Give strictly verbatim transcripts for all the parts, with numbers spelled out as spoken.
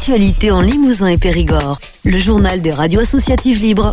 l'actualité en Limousin et Périgord. Le journal des radios associatives libres.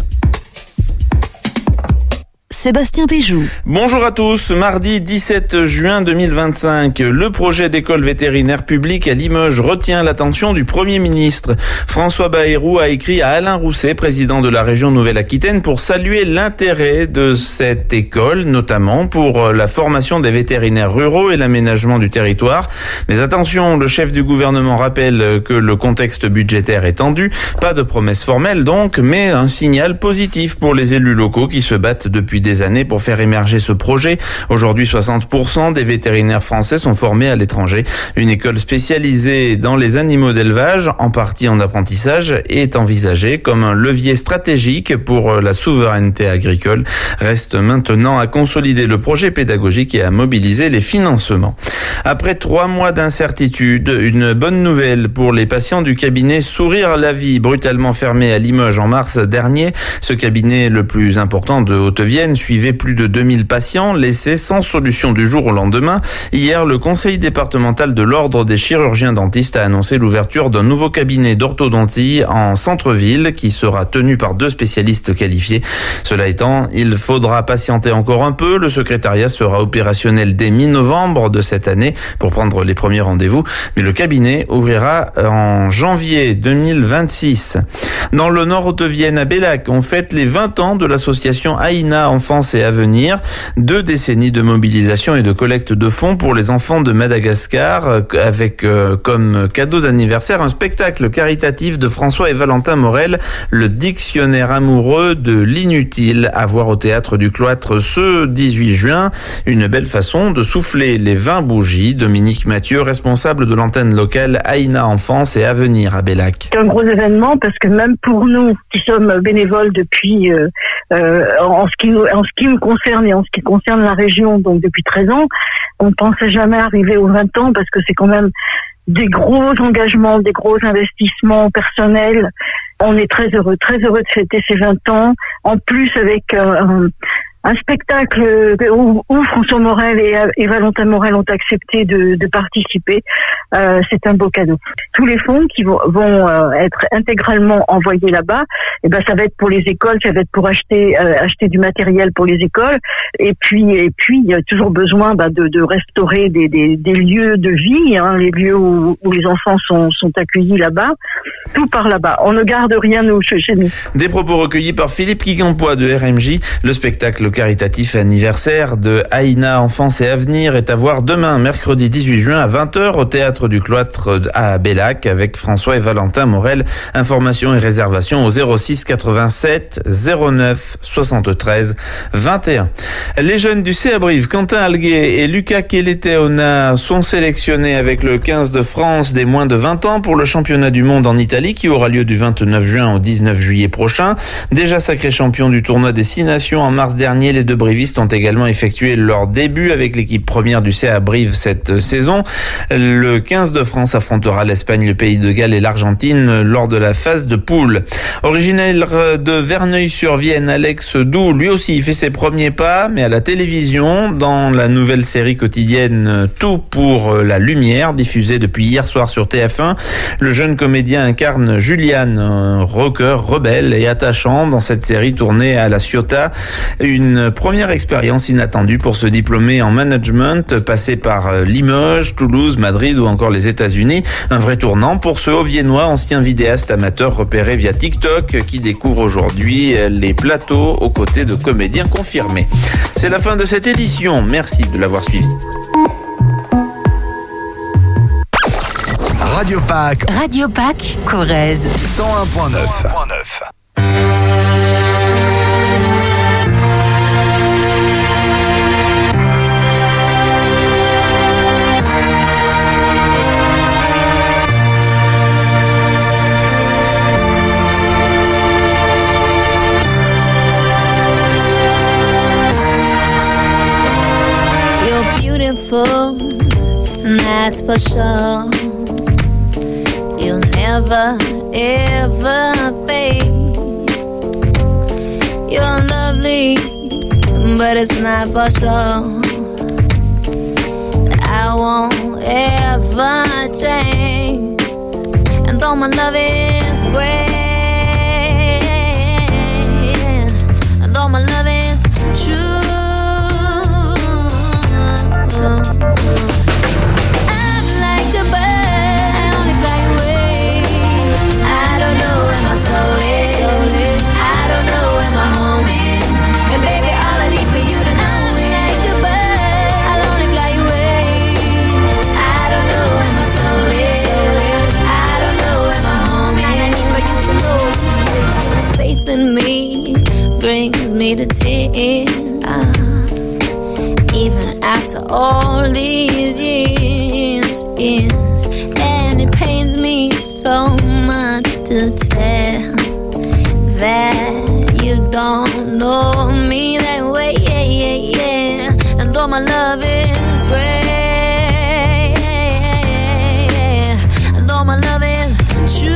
Sébastien Péjou. Bonjour à tous. Mardi dix-sept juin deux mille vingt-cinq, le projet d'école vétérinaire publique à Limoges retient l'attention du Premier ministre. François Bayrou a écrit à Alain Rousset, président de la région Nouvelle-Aquitaine, pour saluer l'intérêt de cette école, notamment pour la formation des vétérinaires ruraux et l'aménagement du territoire. Mais attention, le chef du gouvernement rappelle que le contexte budgétaire est tendu. Pas de promesses formelles donc, mais un signal positif pour les élus locaux qui se battent depuis des années pour faire émerger ce projet. Aujourd'hui, soixante pour cent des vétérinaires français sont formés à l'étranger. Une école spécialisée dans les animaux d'élevage, en partie en apprentissage, est envisagée comme un levier stratégique pour la souveraineté agricole. Reste maintenant à consolider le projet pédagogique et à mobiliser les financements. Après trois mois d'incertitude, une bonne nouvelle pour les patients du cabinet Sourire la Vie, brutalement fermé à Limoges en mars dernier. Ce cabinet, le plus important de Haute-Vienne, suivait plus de deux mille patients laissés sans solution du jour au lendemain. Hier, le conseil départemental de l'ordre des chirurgiens dentistes a annoncé l'ouverture d'un nouveau cabinet d'orthodontie en centre-ville qui sera tenu par deux spécialistes qualifiés. Cela étant, il faudra patienter encore un peu. Le secrétariat sera opérationnel dès mi-novembre de cette année pour prendre les premiers rendez-vous, mais le cabinet ouvrira en janvier deux mille vingt-six. Dans le nord Haute-Vienne, à Bellac, on fête les vingt ans de l'association Aïna Enfance et Avenir. Deux décennies de mobilisation et de collecte de fonds pour les enfants de Madagascar, avec euh, comme cadeau d'anniversaire un spectacle caritatif de François et Valentin Morel, le dictionnaire amoureux de l'inutile, à voir au théâtre du Cloître ce dix-huit juin. Une belle façon de souffler les vingt bougies. Dominique Mathieu, responsable de l'antenne locale Aïna Enfance et Avenir à Bellac. C'est un gros événement parce que même pour nous qui sommes bénévoles depuis euh, euh, en ce qui nous, en ce qui me concerne et en ce qui concerne la région, donc depuis treize ans, on ne pensait jamais arriver aux vingt ans parce que c'est quand même des gros engagements, des gros investissements personnels. On est très heureux, très heureux de fêter ces vingt ans. En plus avec euh, un, un spectacle où, où François Morel et, et Valentin Morel ont accepté de, de participer. Euh, c'est un beau cadeau. Tous les fonds qui vont, vont euh, être intégralement envoyés là-bas, et ben ça va être pour les écoles, ça va être pour acheter euh, acheter du matériel pour les écoles. Et puis et puis il y a toujours besoin bah, de, de restaurer des, des, des lieux de vie, hein, les lieux où, où les enfants sont, sont accueillis là-bas. Tout par là-bas. On ne garde rien nous chez nous. Des propos recueillis par Philippe Quigampois de R M J. Le spectacle caritatif anniversaire de Aïna Enfance et Avenir est à voir demain, mercredi dix-huit juin à vingt heures au théâtre du Cloître à Bellac avec François et Valentin Morel. Informations et réservations au zéro six quatre-vingt-sept zéro neuf soixante-treize vingt et un. Les jeunes du C A Brive, Quentin Alguet et Lucas Keleteona sont sélectionnés avec le quinze de France des moins de vingt ans pour le championnat du monde en Italie qui aura lieu du vingt-neuf juin au dix-neuf juillet prochain. Déjà sacrés champions du tournoi des Six Nations en mars dernier, les deux brivistes ont également effectué leur début avec l'équipe première du C A Brive cette saison. Le quinze de France affrontera l'Espagne, le Pays de Galles et l'Argentine lors de la phase de poule. Originaire de Verneuil-sur-Vienne, Alex Doux, lui aussi, fait ses premiers pas, mais à la télévision, dans la nouvelle série quotidienne Tout pour la lumière, diffusée depuis hier soir sur T F un. Le jeune comédien incarne Julian, un rocker rebelle et attachant dans cette série tournée à La Ciotat. Une première expérience inattendue pour ce diplômé en management, passé par Limoges, Toulouse, Madrid ou encore les États-Unis. Un vrai tournant pour ce Haut-Viennois, ancien vidéaste amateur repéré via TikTok, qui découvre aujourd'hui les plateaux aux côtés de comédiens confirmés. C'est la fin de cette édition. Merci de l'avoir suivi. Radio Pack. Radio Pack, Corrèze. cent un point neuf. That's for sure. You'll never, ever fade. You're lovely, but it's not for sure. I won't ever change. And though my love is rare, and though my love is true, I'm like a bird, I only fly away. I don't know where my soul is, I don't know where my home is, and baby, all I need for you to know is like a bird, I'll only fly away. I don't know where my soul is, I don't know where my home is, and I need for you to know this faith in me brings me to tears. Even after all these years, years, and it pains me so much to tell that you don't know me that way, yeah, yeah, yeah. And though my love is rare, and though my love is true,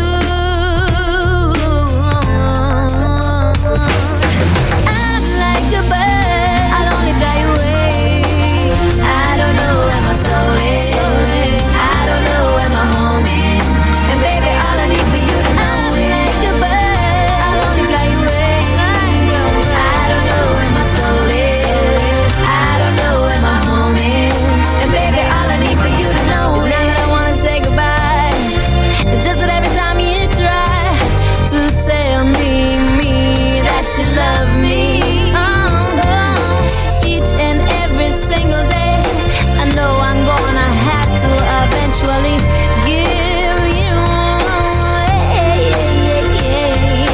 I'm like a bird, I'll only fly away. I don't know where my soul is, I don't know where my home is, and baby, all I need for you to know is like a bird, I'll only fly away. I don't know where my soul is, I don't know where my home is, and baby, all I need for you to know is not that I wanna say goodbye, it's just that every time you try to tell me, me, that you love me, oh, oh, each and every single day, I know I'm gonna have to eventually give you, yeah, yeah, yeah,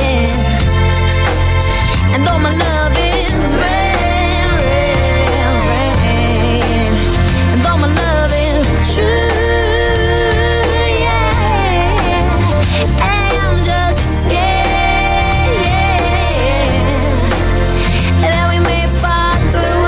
yeah. And though my love is rare, rare, rare, and though my love is true, yeah, I'm just scared, yeah, that we may fall through,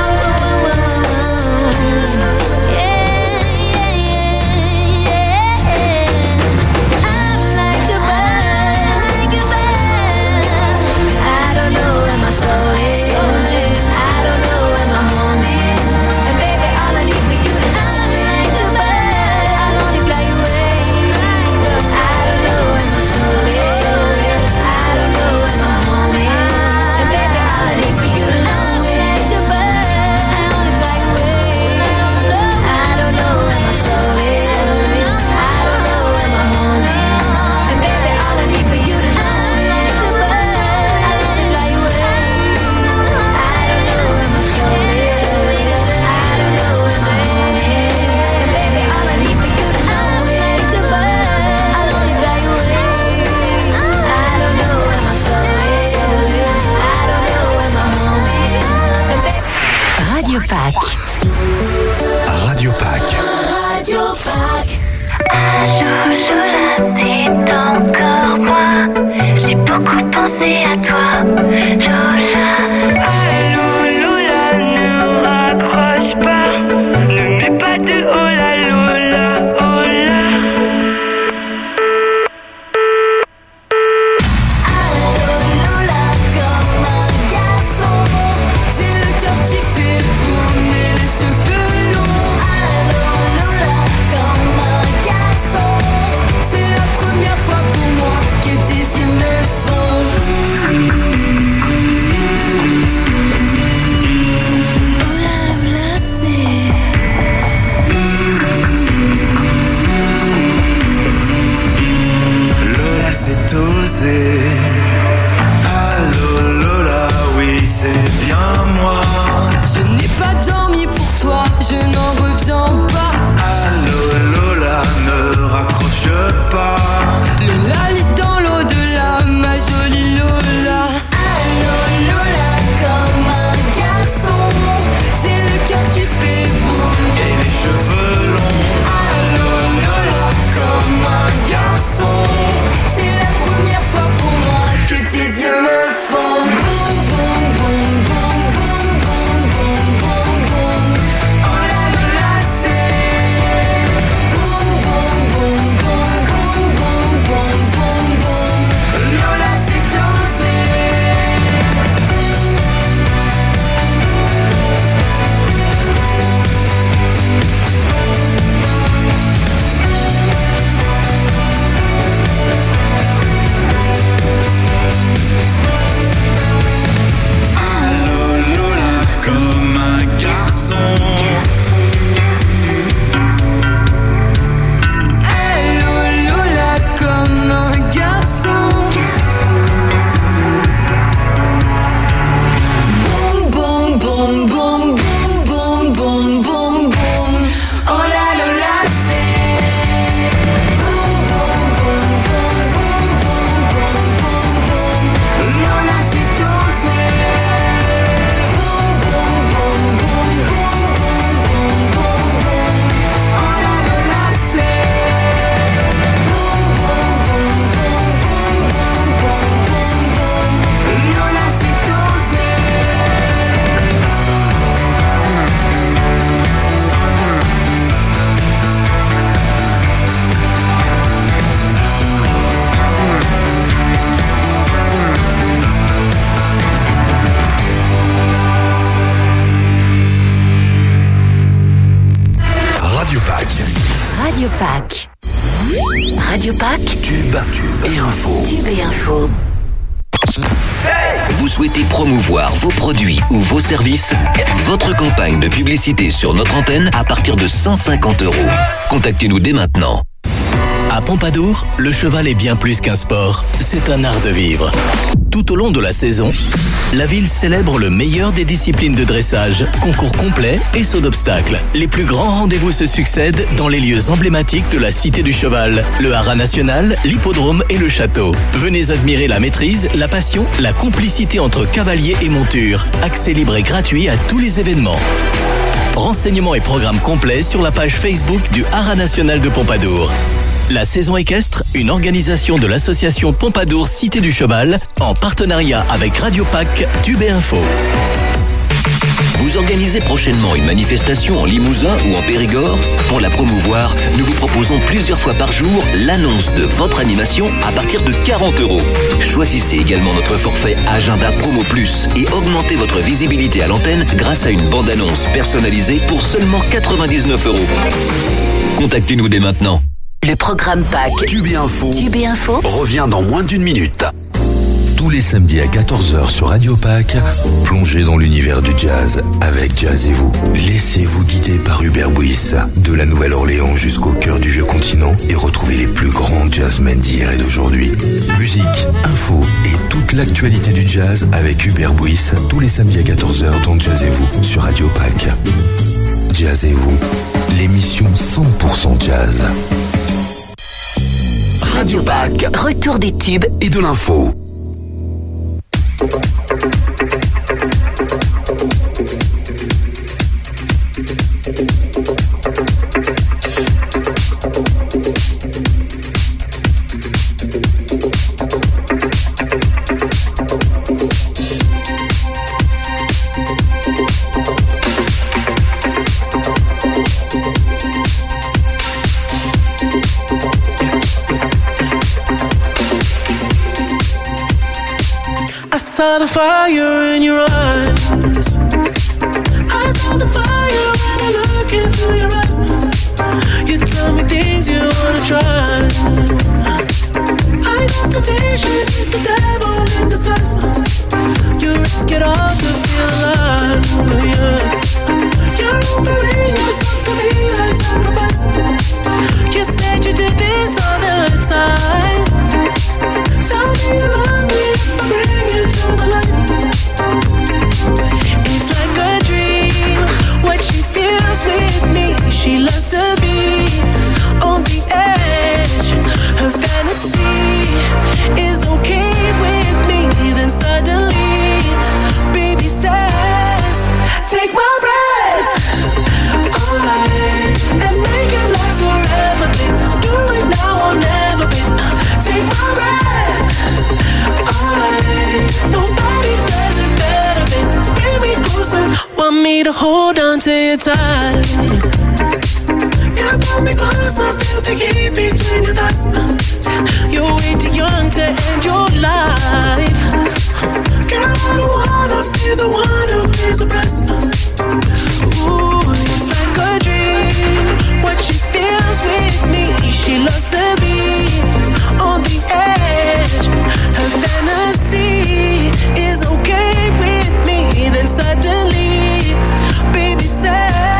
yeah, yeah, yeah. I'm like a bird, like a bird. I don't know where my soul is, I don't know where my home is, and baby, all I need for you to know is like a bird, I'll only fly away. I don't know where my soul is, I don't know where my home is, and baby, all I need for you to know is like a bird, I'll only fly away. I don't know where my soul is, I don't know where my home is, and baby, all I need for you to know is like a bird, I'll only fly away. I don't know where my soul is, I don't know where my home is, and baby, all I need for you to know is like a bird, I'll only fly away. I don't know where my soul is, I don't know where my home is, and baby. Radio Pack. Radio Pack. Radio Pack. Allô Lola, c'est encore moi. J'ai beaucoup pensé à toi, Lola. Allô Lola, ne raccroche pas. Ne mets pas de oh là Lola, oh là. Allô Lola, comme un garçon. J'ai le cœur qui fait tourner les cheveux longs. Allô Lola, comme un garçon. C'est la première fois pour moi que tes yeux me font. Radio Pâques. Radio Pâques. Tube et info. Tube et info. Vous souhaitez promouvoir vos produits ou vos services? Votre campagne de publicité sur notre antenne à partir de cent cinquante euros. Contactez-nous dès maintenant. À Pompadour, le cheval est bien plus qu'un sport, c'est un art de vivre. Tout au long de la saison, la ville célèbre le meilleur des disciplines de dressage, concours complet et saut d'obstacles. Les plus grands rendez-vous se succèdent dans les lieux emblématiques de la Cité du Cheval, le Haras National, l'hippodrome et le château. Venez admirer la maîtrise, la passion, la complicité entre cavaliers et montures. Accès libre et gratuit à tous les événements. Renseignements et programmes complets sur la page Facebook du Haras National de Pompadour. La saison équestre, une organisation de l'association Pompadour Cité du Cheval, en partenariat avec Radio Pâques, Tube et Info. Vous organisez prochainement une manifestation en Limousin ou en Périgord? Pour la promouvoir, nous vous proposons plusieurs fois par jour l'annonce de votre animation à partir de quarante euros. Choisissez également notre forfait Agenda Promo Plus et augmentez votre visibilité à l'antenne grâce à une bande-annonce personnalisée pour seulement quatre-vingt-dix-neuf euros. Contactez-nous dès maintenant. Le programme Pâques. Tube et info. Tube et info. Revient dans moins d'une minute. Tous les samedis à quatorze heures sur Radio Pâques, plongez dans l'univers du jazz avec Jazz et vous. Laissez-vous guider par Hubert Buis, de la Nouvelle-Orléans jusqu'au cœur du vieux continent et retrouvez les plus grands jazzmen d'hier et d'aujourd'hui. Musique, info et toute l'actualité du jazz avec Hubert Buis, tous les samedis à quatorze heures dans Jazz et vous sur Radio Pâques. Jazz et vous, l'émission cent pour cent jazz. Radio Pâques. Retour des tubes Et de l'info. I saw the fire in your eyes. I saw the fire when I look into your eyes. You tell me things you wanna try. I know temptation is the devil in disguise. You risk it all to feel alive, yeah. You're offering yourself to me like sacrifice. You said you do this all the time. Tell me you love me if I bring you to the light. It's like a dream, what she feels with me. She loves to be on the edge. Her fantasy is okay with me. Then suddenly, baby says, take my breath away and make it last forever, babe. Do it now or never, babe. Take my breath away. Nobody does it better, babe. Bring me closer. Want me to hold on to your tight. You pull me closer, feel the heat between your thighs. You're way too young to end your life. Girl, I don't wanna be the one who pays the price. Ooh, it's like a dream, what she feels with me. She loves to be on the edge. Her fantasy is okay with me. Then suddenly, baby says,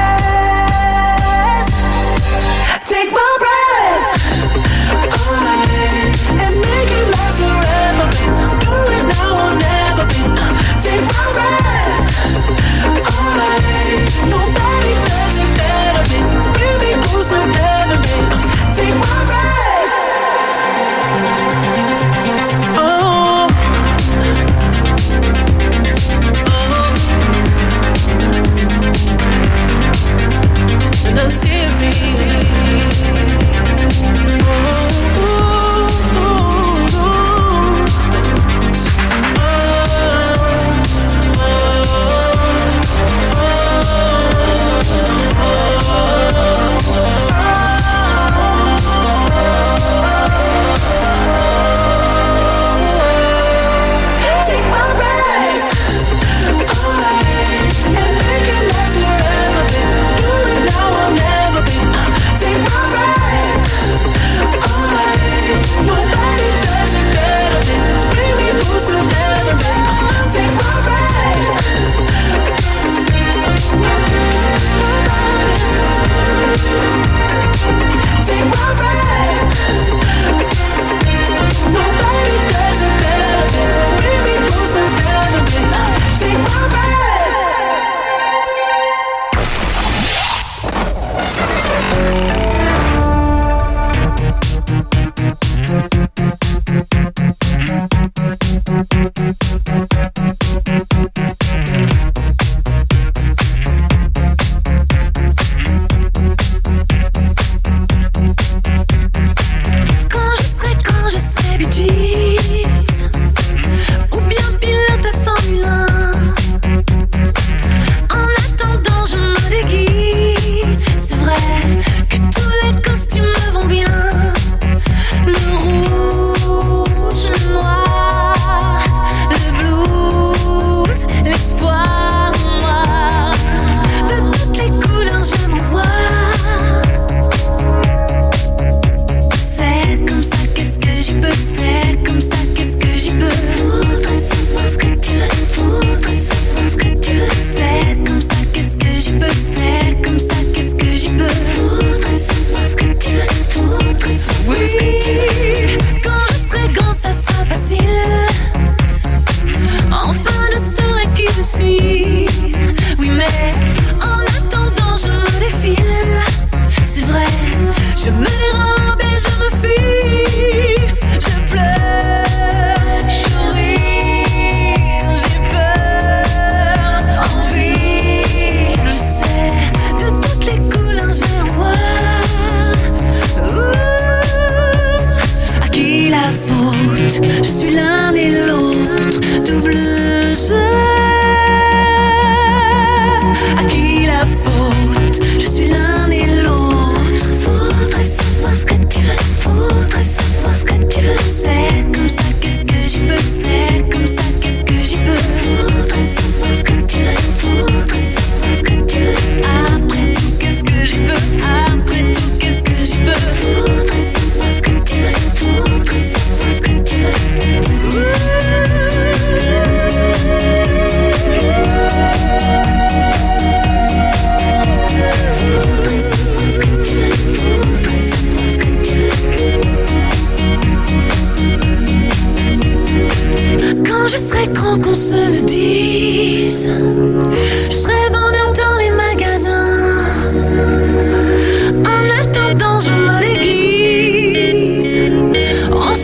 take my breath away and make it last forever, babe. Do it now or never, babe. Take my breath away.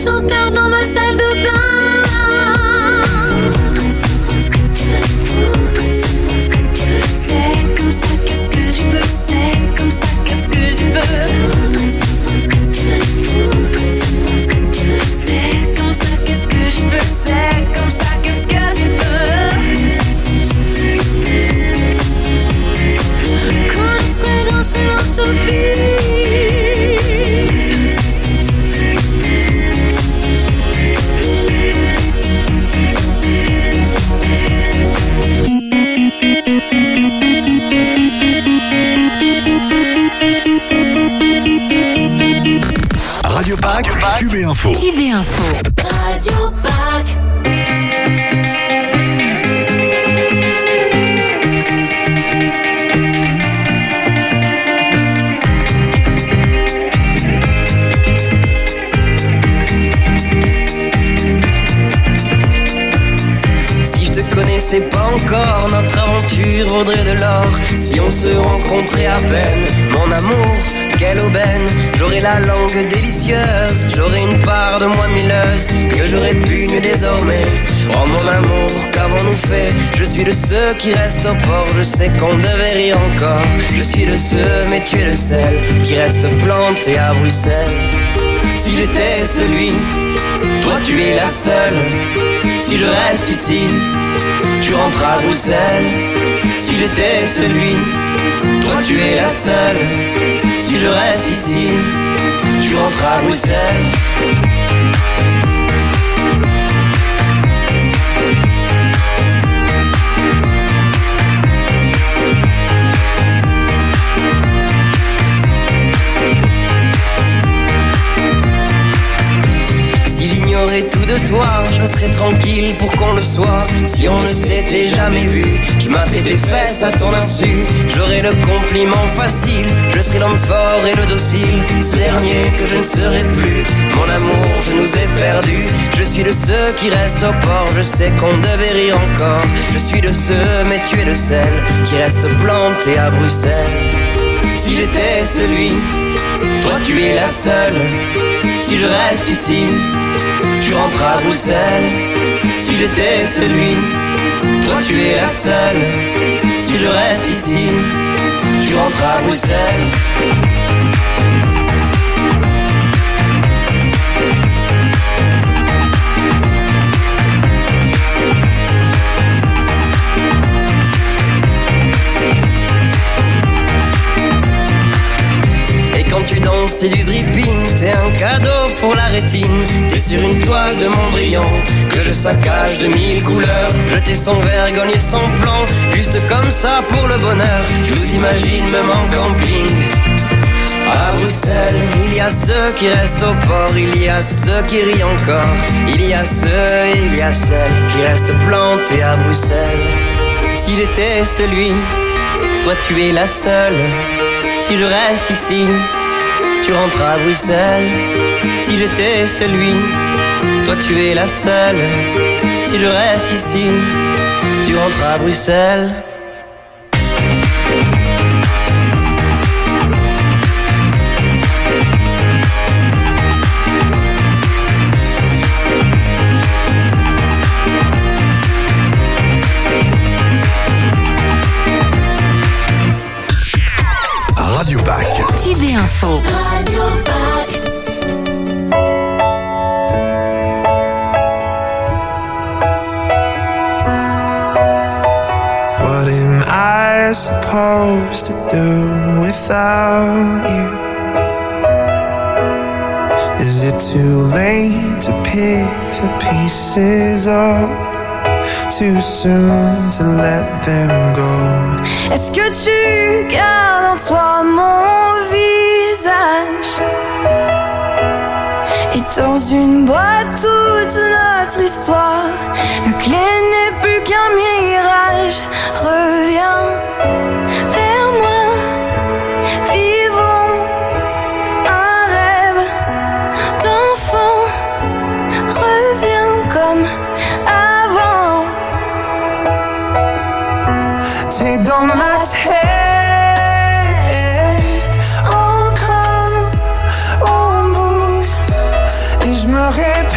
chanteur dans ma salle de bain. Faudrait savoir ce que tu veux, faudrait savoir ce que tu veux. C'est comme ça, qu'est-ce que je veux, c'est comme ça, qu'est-ce que je veux. Faudrait savoir ce que tu veux, faudrait savoir ce que tu veux. C'est comme ça, qu'est-ce que je veux, c'est comme ça, qu'est-ce que je veux. Quand je serai dans ce showbiz. Radio Pack, Q B Info. Q B Info. Radio Pack. Si je te connaissais pas encore, notre aventure vaudrait de l'or. Si on se rencontrait à peine, mon amour, quelle aubaine. J'aurais la langue délicieuse, j'aurais une part de moi milleuse que je répugne désormais. Oh mon amour, qu'avons-nous fait? Je suis de ceux qui restent au port, je sais qu'on devait rire encore. Je suis de ceux, mais tu es le seul qui reste planté à Bruxelles. Si j'étais celui, toi tu es la seule. Si je reste ici, tu rentres à Bruxelles. Si j'étais celui, toi tu es la seule. Si je reste ici, tu rentres à Bruxelles. Tout de toi, je resterai tranquille pour qu'on le soit. Si on ne s'était jamais vu, je m'atterais tes fesses à ton insu. J'aurais le compliment facile, je serai l'homme fort et le docile. Ce dernier que je ne serai plus, mon amour, je nous ai perdus. Je suis de ceux qui restent au port, je sais qu'on devait rire encore. Je suis de ceux, mais tu es le seul qui reste planté à Bruxelles. Si j'étais celui, toi tu es la seule. Si je reste ici, tu rentres à Bruxelles. Si j'étais celui, toi tu es la seule. Si je reste ici, tu rentres à Bruxelles. Tu danses, c'est du dripping, t'es un cadeau pour la rétine. T'es sur une toile de Mondrian que je saccage de mille couleurs. Jeter sans vergogne et sans plan, juste comme ça pour le bonheur. Je vous imagine même en camping à Bruxelles. Il y a ceux qui restent au port, il y a ceux qui rient encore. Il y a ceux et il y a celles qui restent plantés à Bruxelles. Si j'étais celui, toi tu es la seule. Si je reste ici, tu rentres à Bruxelles. Si j'étais celui, toi tu es la seule. Si je reste ici, tu rentres à Bruxelles. Radio Pack. Q B Info. Radio Pack. What am I supposed to do without you? Is it too late to pick the pieces up? Too soon to let them go? Est-ce que tu gardes en toi mon visage? Et dans une boîte toute notre histoire, la clé n'est plus qu'un mirage. Reviens vers moi, vivons un rêve d'enfant. Reviens comme avant. T'es dans ma tête encore en boucle, et je me répète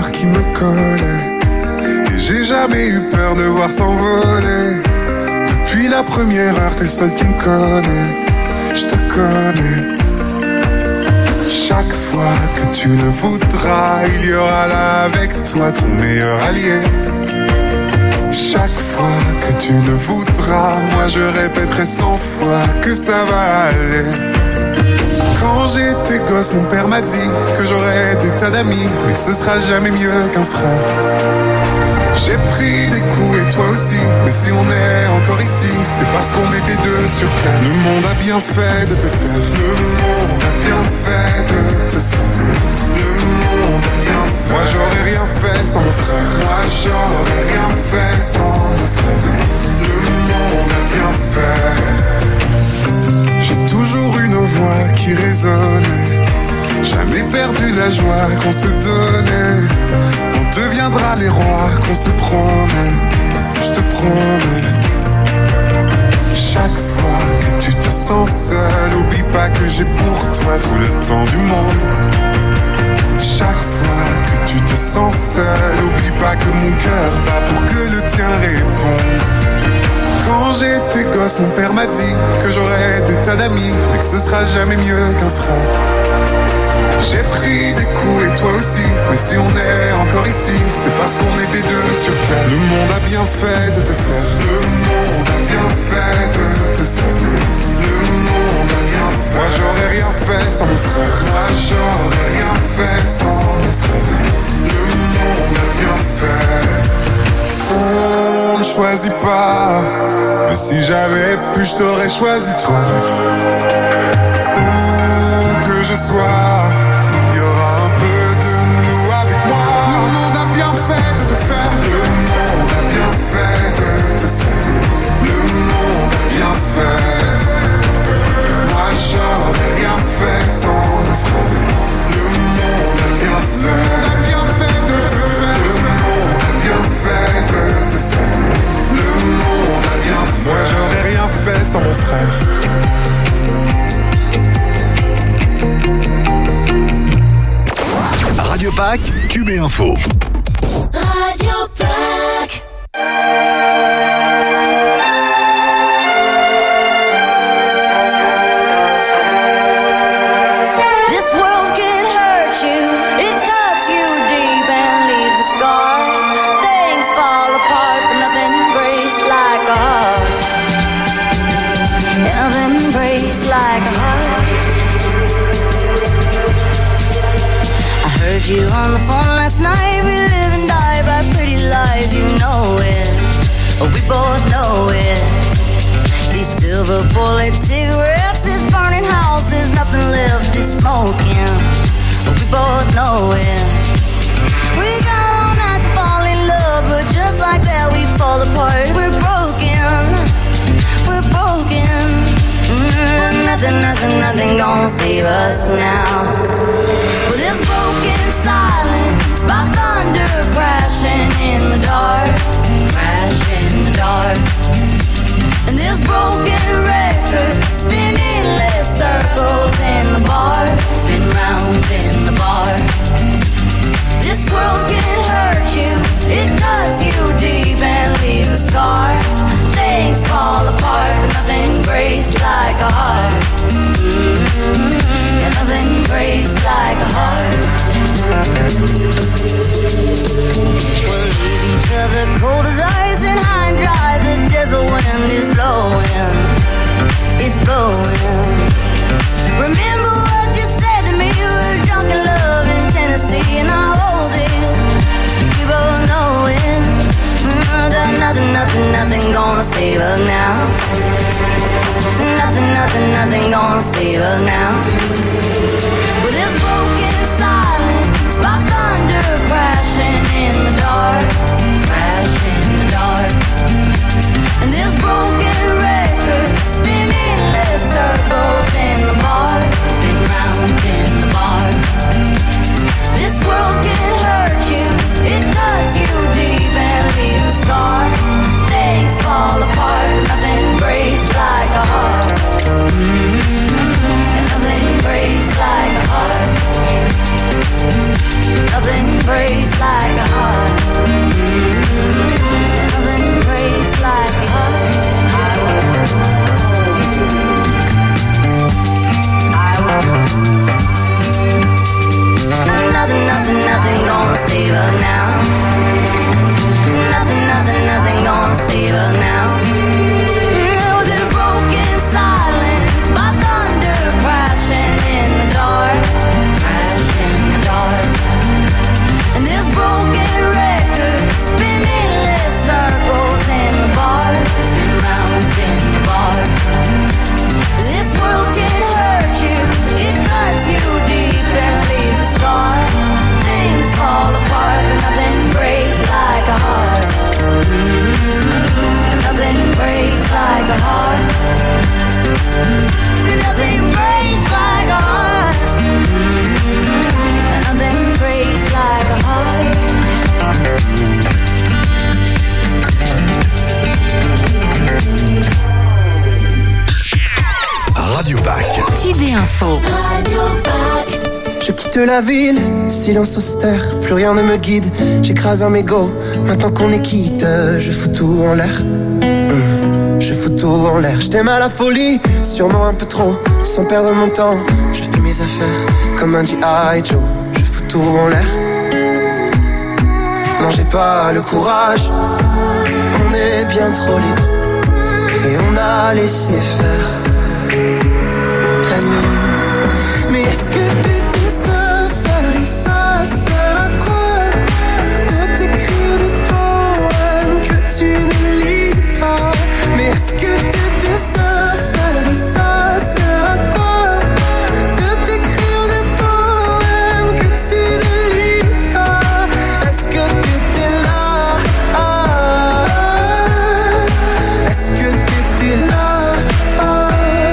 cœur qui me collait. Et j'ai jamais eu peur de voir s'envoler. Depuis la première heure, t'es le seul qui me connaît. Je te connais. Chaque fois que tu le voudras, il y aura là avec toi ton meilleur allié. Chaque fois que tu le voudras, moi je répéterai cent fois que ça va aller. Quand j'étais gosse, mon père m'a dit que j'aurais des tas d'amis, mais que ce sera jamais mieux qu'un frère. J'ai pris des coups et toi aussi, mais si on est encore ici, c'est parce qu'on était deux sur terre. Le monde a bien fait de te faire. Le monde a bien fait de te faire. Le monde a bien fait. Moi j'aurais rien fait sans mon frère. Moi j'aurais rien fait sans mon frère. Le monde a bien fait. J'ai toujours une voix qui résonnait. Jamais perdu la joie qu'on se donnait. On deviendra les rois qu'on se promet. Je te promets. Chaque fois que tu te sens seul, oublie pas que j'ai pour toi tout le temps du monde. Chaque fois que tu te sens seul, oublie pas que mon cœur bat pour que le tien réponde. Quand j'étais gosse, mon père m'a dit que j'aurais des tas d'amis, mais que ce sera jamais mieux qu'un frère. J'ai pris des coups et toi aussi, mais si on est encore ici, c'est parce qu'on était deux sur terre. Le monde a bien fait de te faire. Le monde a bien fait de te faire. Le monde a bien fait. Moi j'aurais rien fait sans mon frère. Moi j'aurais rien fait sans mon frère. Le monde a bien fait. On ne choisit pas, mais si j'avais pu, je t'aurais choisi toi. Où que je sois, il y aura un peu de nous avec moi. Le monde a bien fait de te faire. Le monde a bien fait de te faire. Le monde a bien fait. Moi j'aurais rien fait sans nos frères. Le monde a bien fait. Le monde a bien fait de te faire. Le monde a bien fait de te faire. Le monde a bien fait. Moi j'aurais rien fait sans mon frère. Radio Pâques, Q B Info. Radio Pâques. This world can hurt you, it cuts you deep and leaves a scar. Things fall apart, but nothing breaks like a heart. Nothing breaks like a heart. I heard you on the phone last night. We live and die by pretty lies, you know it. Oh, we both know it. These silver bullet cigarettes, this burning house, there's nothing left, it's smoking. Oh, we both know it. We got all night to fall in love, but just like that we fall apart. We're broken, we're broken. Mm, nothing, nothing, nothing gonna save us now. Well, this broken silence by thunder crashing in the dark, crash in the dark. And this broken record spinning less circles in the bar, spin round in the bar. This world can hurt you, it cuts you deep and leaves a scar. Things fall apart, but nothing breaks like a heart. Mm-hmm. And nothing breaks like a heart. We'll leave each other cold as ice and high and dry. The desert wind is blowing, it's blowing. Remember what you said to me, you were drunk in love in Tennessee, and I hold it, we both know it. Nothing, nothing, nothing, nothing gonna save us now. Nothing, nothing, nothing gonna save us now. With this broken silence by thunder crashing in the dark, crash in the dark. And this broken record spinning less circles in the bar, spin round in the bar. This world can hurt you, it cuts you deep and leaves a scar. Things fall apart, nothing breaks like a heart. Mm-hmm. And nothing breaks like a heart. Nothing breaks like gonna save us now. With this broken silence, my thunder crashing in the dark, crashing in the dark. And this broken record spinning endless circles in the bar, spin round in the bar. This world can hurt you, it cuts you deep and leaves a scar. Things fall apart, but nothing breaks like a heart. Nothing breaks like a heart. Nothing breaks like a heart. Nothing breaks like a heart. Radio Pack. Tube Info. Radio Pack. Je quitte la ville, silence austère, plus rien ne me guide. J'écrase un mégot, maintenant qu'on est quitte, je fous tout en l'air. Mmh, je fous tout en l'air. Je t'aime à la folie, sûrement un peu trop, sans perdre mon temps. Je fais mes affaires comme un G I Joe. Je fous tout en l'air. Non, j'ai pas le courage, on est bien trop libre et on a laissé faire la nuit. Mais est-ce que t'étais sincère et ça sert à quoi de t'écrire des poèmes que tu ne lis pas? Mais est-ce que t'étais sincère et ça sert à quoi de t'écrire des poèmes que tu ne lis pas? Est-ce que t'étais là? Ah, est-ce que t'étais là? Ah,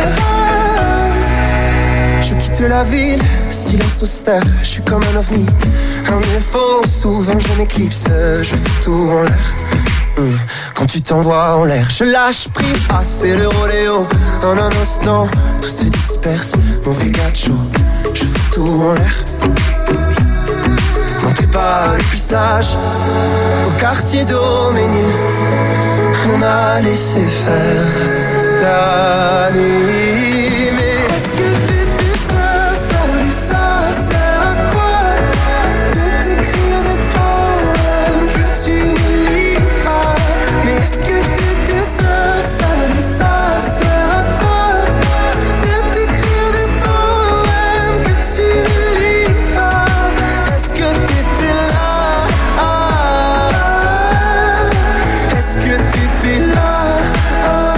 je quitte la ville, silence austère, je suis comme un ovni, un U F O, souvent je m'éclipse, je fous tout en l'air. Mmh. Quand tu t'envoies en l'air, je lâche prise, ah c'est le rodéo. En un instant, tout se disperse, mauvais gâteau, je fous tout en l'air. Non t'es pas le plus sage, au quartier d'Auménil, on a laissé faire la nuit. Mais est-ce que t'étais sincère et ça sert à quoi de t'écrire des poèmes que tu ne lis pas? Mais est-ce que t'étais sincère et ça sert à quoi de t'écrire des poèmes que tu ne lis pas? Est-ce que t'étais là? Ah, est-ce que t'étais là? Ah,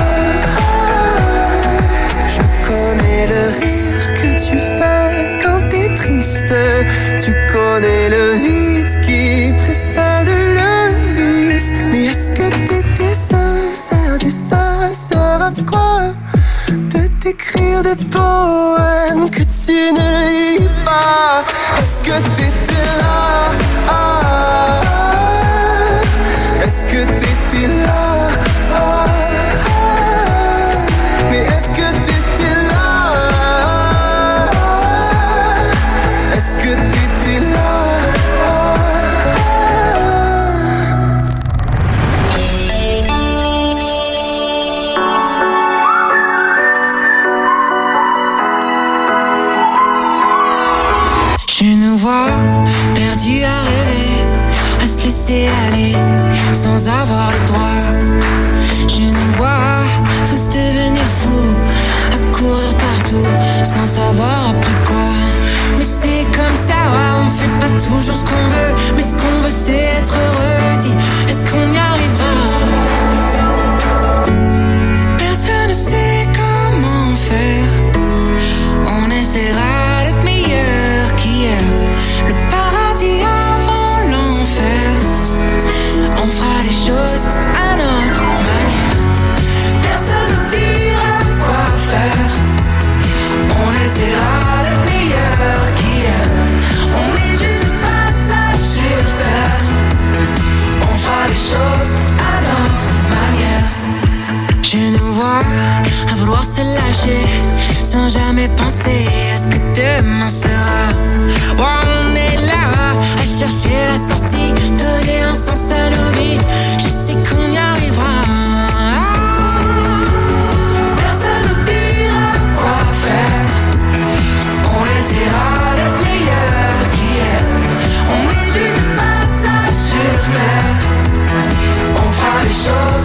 je connais le rire que tu fais quand t'es triste. Tu connais le vide qui précède le vice. Mais est-ce que t'étais sincère et ça sert à quoi de t'écrire des poèmes que tu ne lis pas? Est-ce que t'étais là? Ah, est-ce que t'étais là? Ah, mais est-ce que t'étais là? Est-ce que t'étais là? Je nous vois perdus à rêver, à se laisser aller sans avoir le droit. Je nous vois tous devenir fous, à courir partout sans savoir après quoi. Mais c'est comme ça, ouais, on fait pas toujours ce qu'on veut, mais ce qu'on veut c'est être heureux. Dis, est-ce qu'on y arrivera? Personne ne sait comment faire. On essaiera d'être meilleur qu'hier, le paradis avant l'enfer. On fera les choses à notre manière. Personne ne dira quoi faire. On essaiera d'être meilleur qu'hier. On est juste de passage sur terre. On fera les choses à notre manière. Je nous vois à vouloir se lâcher sans jamais penser à ce que demain sera. Oh, on est là à chercher la sortie, donner un sens à nos vies. Je sais qu'on y arrivera. Personne ne dira quoi faire. On essaiera d'être meilleur qu'hier. On est juste de passage sur terre. On fera les choses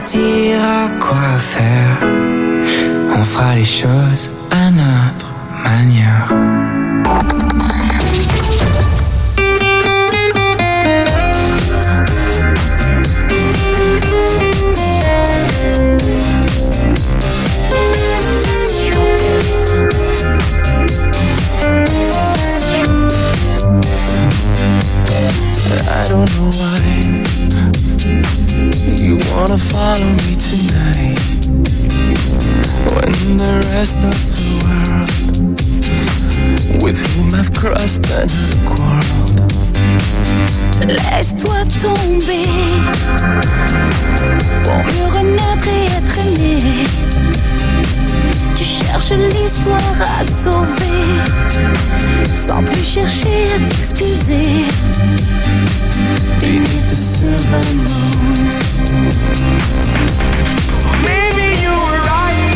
dira quoi faire. On fera les choses à notre manière. I don't know why you wanna follow me tonight, when the rest of the world with whom I've crossed and quarreled. Laisse-toi tomber pour mieux renaître et être aimé. Tu cherches l'histoire à sauver sans plus chercher à t'excuser. Beneath the silver moon, Maybe you were right,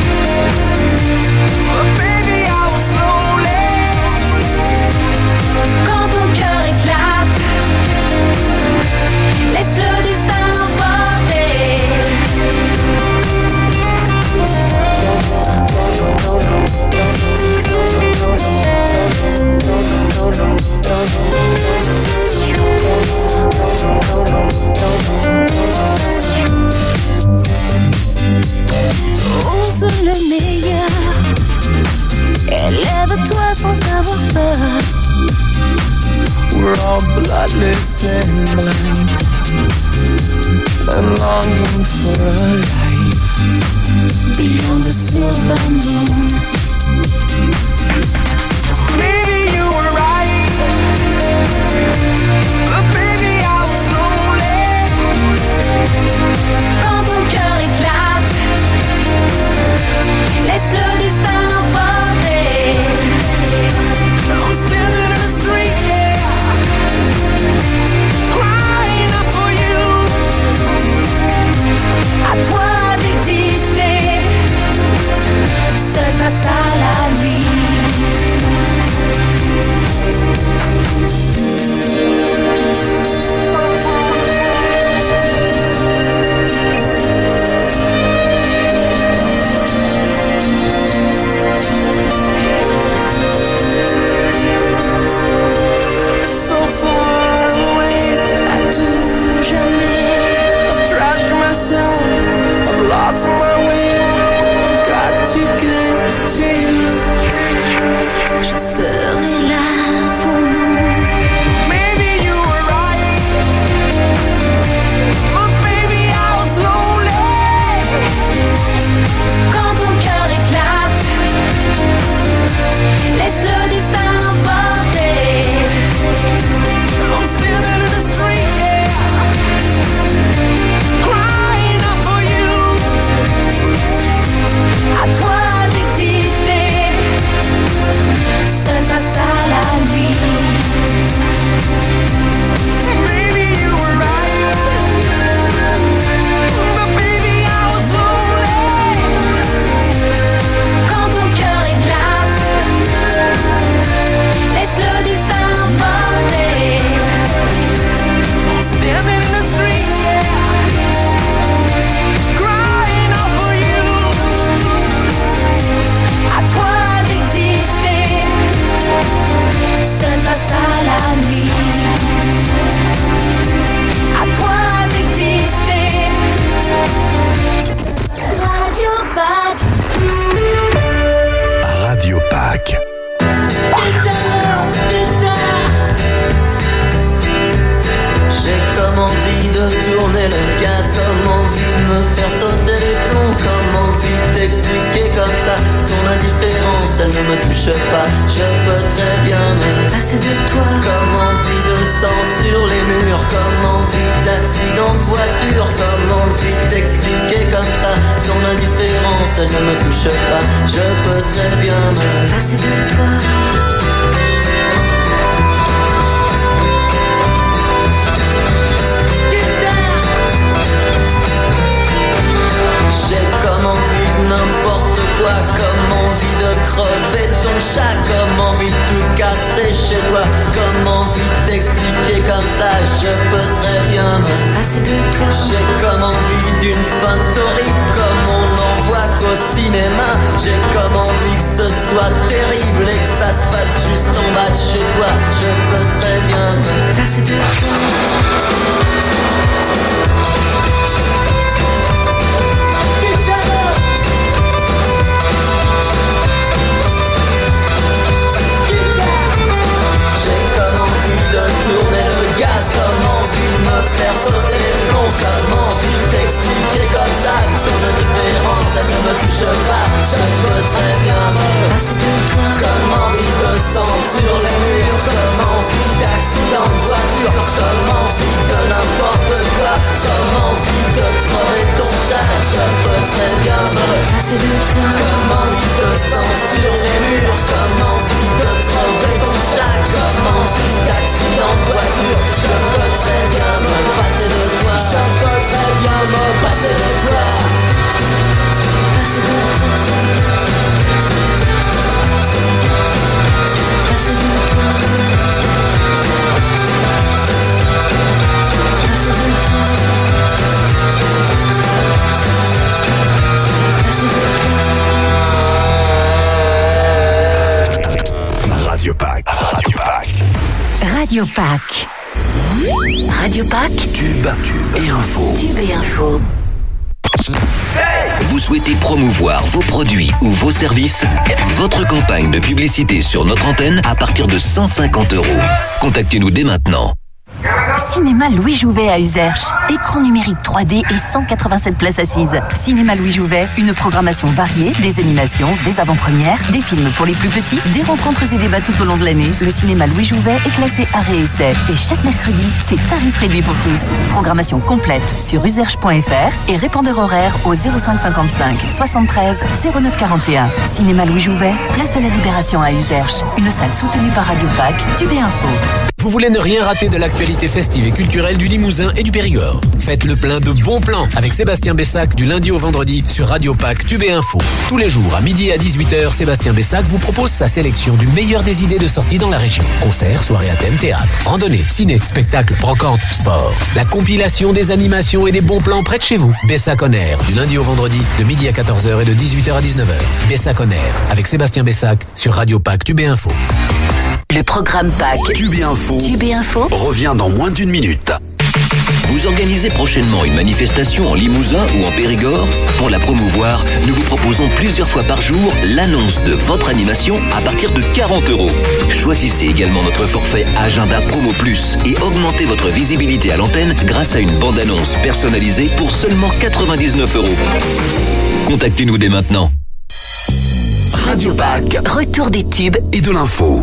but baby I was lonely. quand ton cœur éclate, laisse le destin l'emporter. Ose le meilleur, élève-toi sans avoir peur. We're all bloodless and blind, and longing for a life beyond the silver moon. Maybe you were right, but baby I was lonely. Quand ton cœur éclate, laisse le destin l'emporter. I'm standing in the street, yeah, crying out for you. À toi d'exister, seul face à la nuit. So far away, À tout jamais, I've trashed myself, I've lost my way. Got to get to you. je serai là pour nous. Maybe you were right, but baby I was lonely. Quand ton cœur éclate, laisse le destin l'emporter. I'm standing in the street, yeah, crying out for you. À toi d'exister, seul face à la nuit. Maybe you were right, but baby I was lonely. Quand ton cœur éclate, laisse le destin l'emporter. I'm standing in the street, yeah, crying out for you. À toi d'exister, seul face à la nuit. À toi d'exister. Radio Pack. Radio Pack. J'ai comme envie de tourner le gaz, comme envie de me faire sauter les plombs, comme envie de t'expliquer comme ça ton indifférence, elle ne me touche pas. Je peux très bien me passer de toi, comme envie de sang sur les murs, comme envie d'accident de voiture, comme envie de t'expliquer comme ça ton indifférence, elle ne me touche pas. Je peux très bien me passer de toi. J'ai comme envie de n'importe quoi, comme envie de crever ton chat, comme envie de tout casser chez toi. Comment vite t'expliquer comme ça? Je peux très bien me passer de toi. J'ai comme envie d'une fin torride, comme on n'en voit qu'au cinéma. J'ai comme envie que ce soit terrible et que ça se passe juste en bas de chez toi. Je peux très bien me passer de toi. Tourner le gaz, comme envie de me faire sauter les plombs, comme envie de t'expliquer comme ça que ton indifférence elle ne me touche pas. Je peux très bien me passer de toi. Comme envie de sang sur les murs, comme envie d'accident de voiture, comme envie de n'importe quoi, comme envie de crever ton chat. Je peux très bien me passer de toi. Comme envie de sang sur les murs, comme envie de crever ton chat, comme envie d'accident de voiture. Je peux très bien me passer de toi. Je peux très bien me passer de toi. Passer de toi. Passer de toi. Passer de toi. Passer de toi. Radio Pack. Radio Pack. Radio Pack. Radio Pack. Tube et info. Tube et info. Vous souhaitez promouvoir vos produits ou vos services? Votre campagne de publicité sur notre antenne à partir de cent cinquante euros. Contactez-nous dès maintenant. Cinéma Louis Jouvet à Uzerche. Écran numérique trois D et cent quatre-vingt-sept places assises. Cinéma Louis Jouvet, une programmation variée, des animations, des avant-premières, des films pour les plus petits, des rencontres et débats tout au long de l'année. Le cinéma Louis Jouvet est classé arrêt et essai. Et chaque mercredi, c'est tarif réduit pour tous. Programmation complète sur uzerche point f r et répondeur horaire au zéro cinq cinquante-cinq soixante-treize zéro neuf quarante et un. Cinéma Louis Jouvet, place de la Libération à Uzerche. Une salle soutenue par Radio Pack, Tube et Info. Vous voulez ne rien rater de l'actualité festive et culturelle du Limousin et du Périgord? Faites le plein de bons plans avec Sébastien Bessac du lundi au vendredi sur Radio Pack Tube et Info. Tous les jours à midi et à dix-huit heures, Sébastien Bessac vous propose sa sélection du meilleur des idées de sortie dans la région. Concerts, soirées à thème, théâtre, randonnée, ciné, spectacle, brocante, sport. La compilation des animations et des bons plans près de chez vous. Bessac on Air du lundi au vendredi de midi à quatorze heures et de dix-huit heures à dix-neuf heures. Bessac on Air avec Sébastien Bessac sur Radio Pack Tube et Info. Le programme Pack Tube et Info. Tube et Info Revient dans moins d'une minute. Vous organisez prochainement une manifestation en Limousin ou en Périgord? Pour la promouvoir, nous vous proposons plusieurs fois par jour l'annonce de votre animation à partir de quarante euros. Choisissez également notre forfait Agenda Promo Plus et augmentez votre visibilité à l'antenne grâce à une bande-annonce personnalisée pour seulement quatre-vingt-dix-neuf euros. Contactez-nous dès maintenant. Radio Pack. Retour des tubes Et de l'info.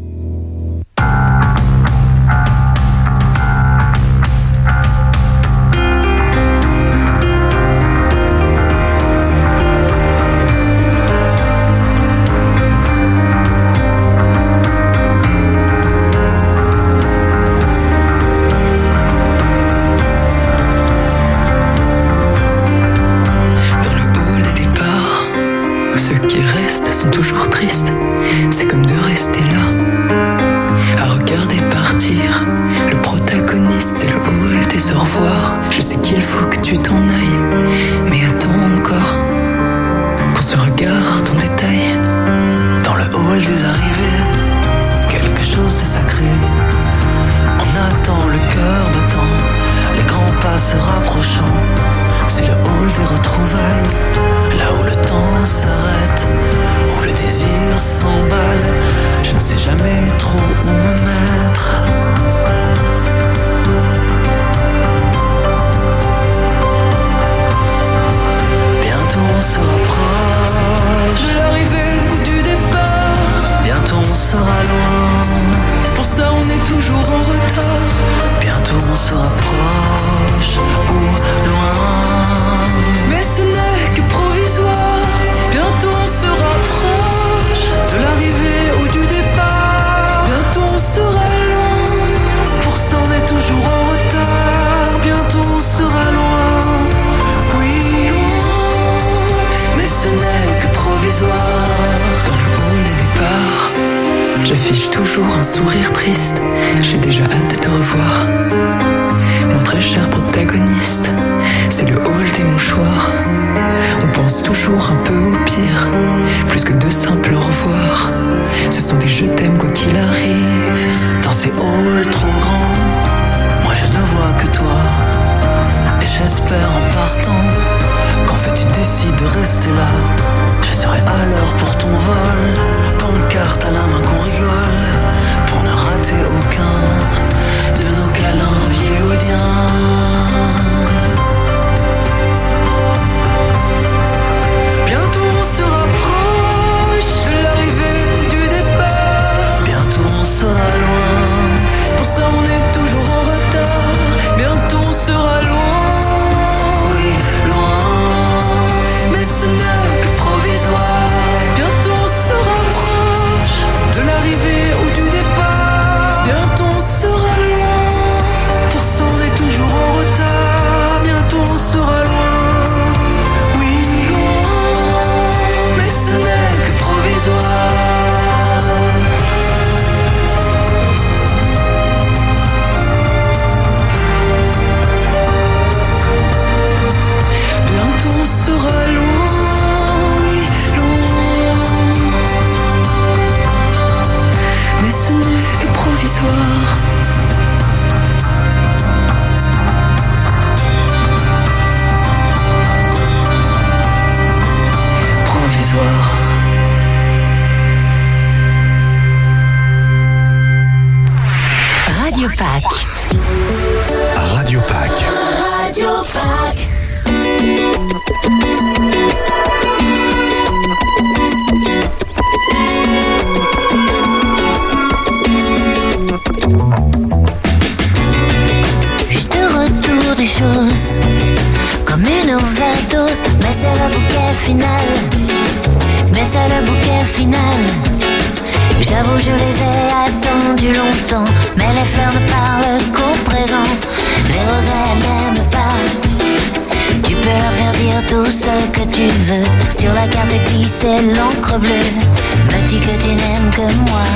Toujours triste, c'est comme de rester là, à regarder partir. Le protagoniste, c'est le hall des au revoir. Je sais qu'il faut que tu t'en ailles, mais attends encore qu'on se regarde en détail. Dans le hall des arrivées, quelque chose de sacré. On attend le cœur battant, les grands pas se rapprochant. C'est le hall des retrouvailles, là où le temps s'arrête, où le désir s'emballe. Je ne sais jamais trop où me mettre. Bientôt on se rapproche de l'arrivée ou du départ. Bientôt on sera loin, pour ça on est toujours en retard. Bientôt on se rapproche ou loin, mais ce n'est que provisoire. Bientôt on se rapproche de l'arrivée ou du départ. Bientôt on sera loin, pour ça on est toujours en retard. Bientôt on sera loin, oui, mais ce n'est que provisoire. Dans le hall des départs, J'affiche toujours un sourire triste. J'ai déjà hâte de te revoir. Mon très cher protagoniste, c'est le hall des mouchoirs. On pense toujours un peu au pire, plus que de simples au revoir. Ce sont des je t'aime quoi qu'il arrive. Dans ces halls trop grands, moi je ne vois que toi. Et j'espère en partant qu'en fait tu décides de rester là. Je serai à l'heure pour ton vol, pancarte à la main qu'on rigole, pour ne rater aucun de nos câlins hollywoodiens. Bientôt on se rapproche de l'arrivée ou du départ. Bientôt on sera loin, pour ça on est toujours en retard. Bientôt on sera loin, oui, loin, mais ce n'est que provisoire. Bientôt on se rapproche de l'arrivée ou du départ. Bientôt on sera loin, pour ça on est toujours en retard. Bientôt on sera loin, oui, loin, mais ce n'est que provisoire. Bientôt on sera loin, oui, loin, mais ce n'est que provisoire. Provisoire. Radio Pâques. Radio Pâques. Radio Pâques. Juste retour des choses, comme une overdose. Mais c'est le bouquet final, mais c'est le bouquet final. J'avoue je les ai attendus longtemps, mais les fleurs ne parlent qu'au présent. Les regrets n'aiment pas, tu peux leur faire dire tout ce que tu veux. Sur la carte glissée l'encre bleue me dit que tu n'aimes que moi.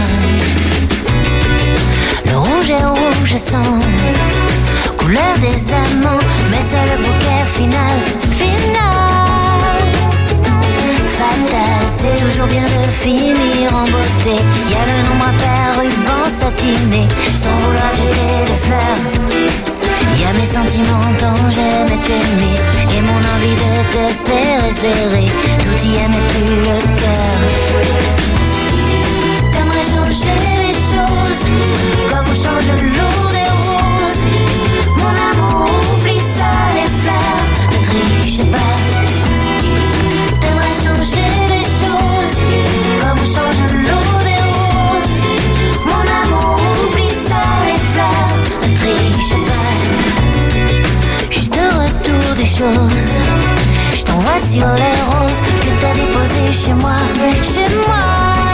Le rouge est rouge sang, couleur des amants, mais c'est le bouquet final, final, fatal. C'est toujours bien de finir en beauté. Y a le nombre impair, ruban satiné, sans vouloir jeter des fleurs. Y a mes sentiments dont j'aimais t'aimer, et mon envie de te serrer, serrer. Tout y est mais plus le cœur. T'aimerais changer les choses, comme on change l'eau des roses. Mon amour, oublie ça, les fleurs, ne triche pas. T'aimerais changer les choses, comme on change l'eau des roses. Mon amour, oublie ça, les fleurs, ne triche pas. Juste retour des choses, je t'envoie sur les roses que t'as déposées chez moi, chez moi.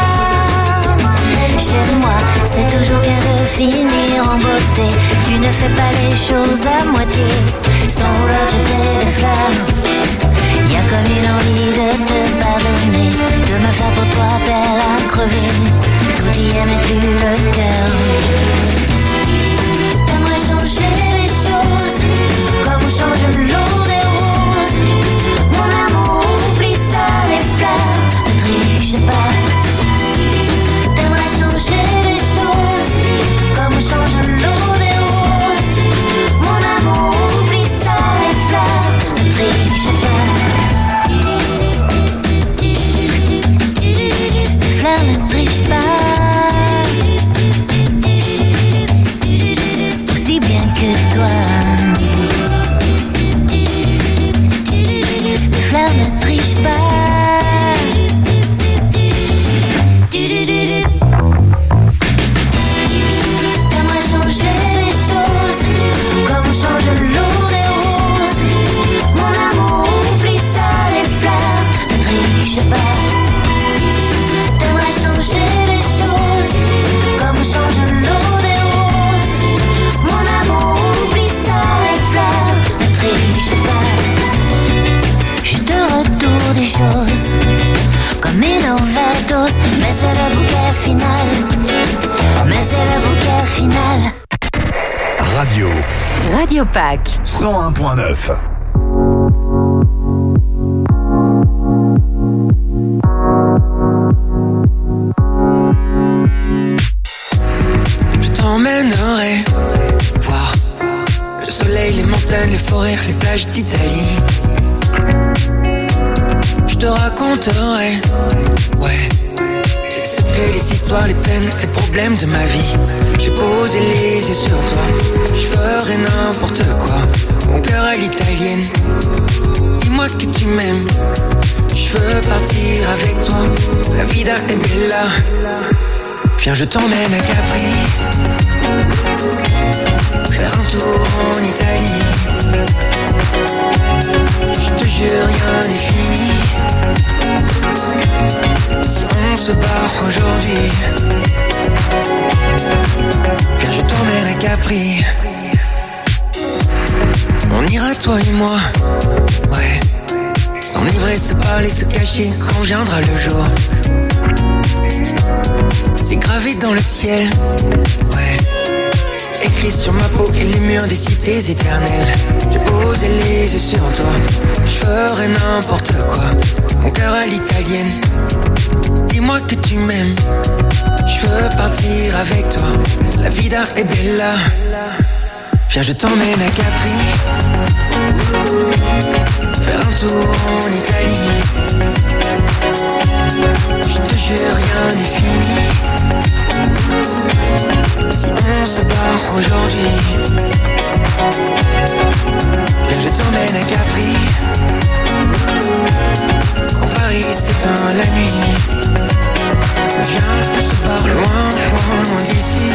Chez moi, c'est toujours bien de finir en beauté. Tu ne fais pas les choses à moitié, sans vouloir jeter des fleurs. Y'a comme une envie de te pardonner, de me faire pour toi belle à crever. Tout y est mais plus le cœur. T'aimerais changer les choses, comme on change l'eau des roses. Mon amour, oublie ça, les fleurs, ne triche pas. T'aimerais changer les choses, comme on change l'eau des roses. Mon amour, oublie ça, les fleurs, ne triche pas. Les fleurs ne trichent pas. radio. Radio Pack cent un point neuf. Je t'emmènerai voir le soleil, les montagnes, les forêts, les plages d'Italie. Je te raconterai, ouais, les secrets, les histoires, les peines, les problèmes de ma vie. J'ai posé les yeux sur toi, je ferai n'importe quoi. Mon cœur à l'italienne, dis-moi que tu m'aimes. Je veux partir avec toi, la vida è bella. Viens, je t'emmène à Capri, faire un tour en Italie. Je te jure, rien n'est fini. Si on se barre aujourd'hui, viens, je t'emmène à Capri. On ira toi et moi, ouais, s'enivrer, se parler, se cacher quand viendra le jour. C'est gravé dans le ciel, ouais, écrit sur ma peau et les murs des cités éternelles. J'ai posé les yeux sur toi, je ferai n'importe quoi. Mon cœur à l'italienne, dis-moi que tu m'aimes. Je veux partir avec toi, la vida è bella. Viens, je t'emmène à Capri, faire un tour en Italie. Je te jure, rien n'est fini. Si on se barre aujourd'hui, viens, je t'emmène à Capri. Quand Paris s'éteint la nuit, viens, on se barre loin, loin, loin d'ici.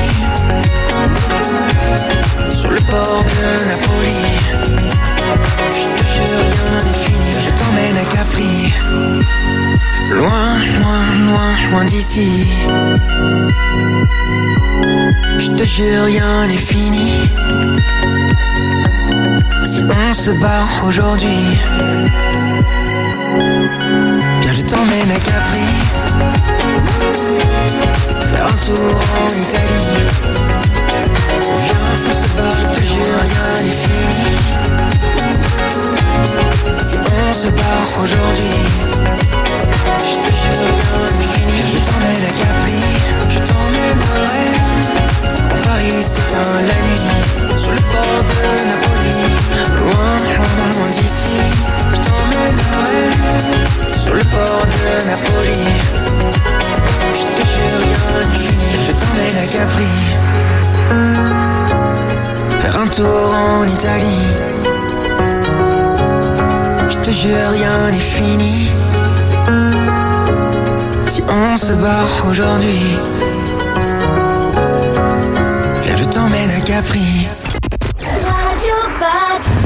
Sur le port de Napoli, je te jure, rien n'est fini. Je t'emmène à Capri, loin, loin, loin, loin d'ici. Je te jure, rien n'est fini. Si on se barre aujourd'hui, viens, je t'emmène à Capri, faire un tour en Italie. Viens, on se barre, je te jure, rien n'est fini. Si on se barre aujourd'hui, je te jure, rien n'est fini. Je t'emmène à Capri, je t'emmènerai. Quand Paris s'éteint la nuit, sur le port de Napoli, loin, loin, loin d'ici. Je t'emmènerai sur le port de Napoli. Je te jure, rien n'est fini. Je t'emmène à Capri, faire un tour en Italie. Je te jure, rien n'est fini. Si on se barre aujourd'hui, viens, je t'emmène à Capri. Radio Pack.